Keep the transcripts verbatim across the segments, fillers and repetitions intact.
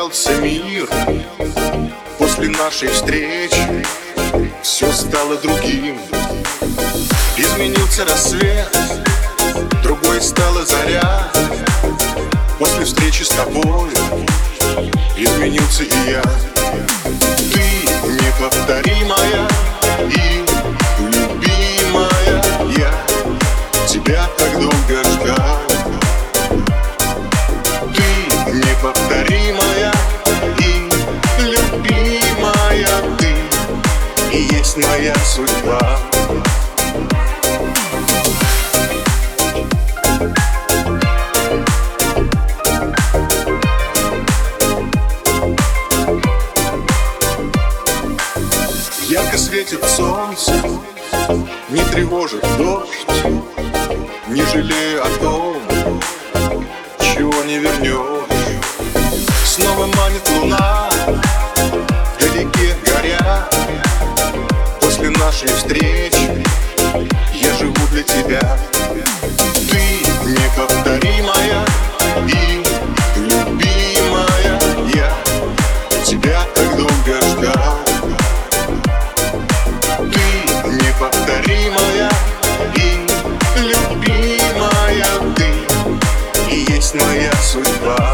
изменился мир после нашей встречи, все стало другим. Изменился рассвет, другой стала заря. После встречи с тобой изменился и я. Ты неповторимая и любимая, я тебя так долго ждал. Ты неповторимая и любимая, ты и есть моя судьба. Ярко светит солнце, не тревожит дождь, не жалею о том, чего не вернешь. Снова манит луна, вдалеке горя. После нашей встречи я живу для тебя. Ты неповторимая и любимая, я тебя так долго ждал. Неповторимая и любимая, ты и есть моя судьба.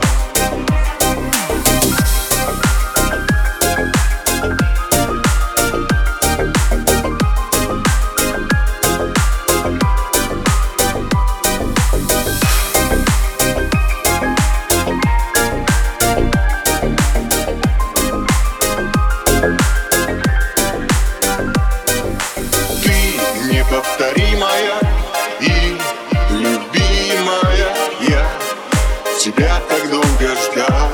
Неповторимая и любимая, я тебя так долго ждал.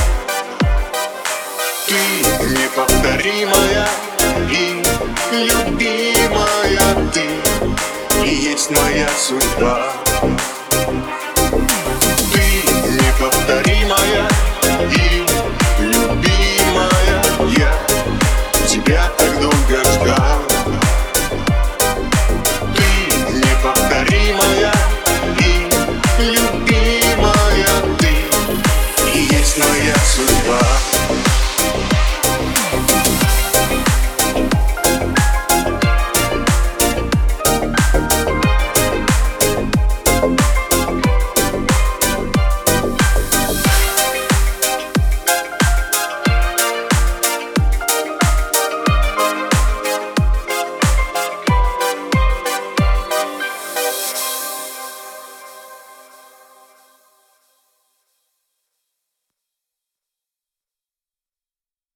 Ты неповторимая и любимая, ты и есть моя судьба. Ты неповторимая